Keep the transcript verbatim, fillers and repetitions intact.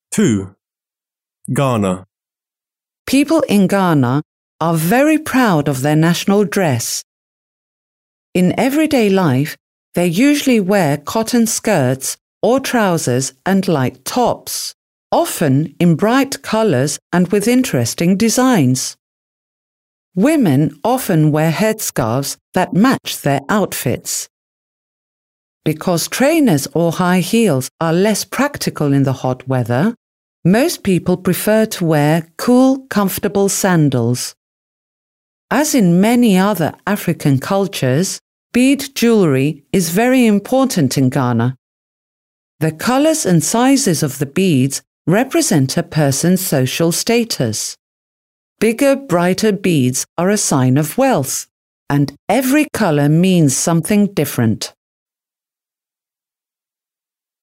two. Ghana. People in Ghana are very proud of their national dress. In everyday life, they usually wear cotton skirts or trousers and light tops, often in bright colours and with interesting designs. Women often wear headscarves that match their outfits. Because trainers or high heels are less practical in the hot weather, most people prefer to wear cool, comfortable sandals. As in many other African cultures, bead jewellery is very important in Ghana. The colours and sizes of the beads represent a person's social status. Bigger, brighter beads are a sign of wealth, and every colour means something different.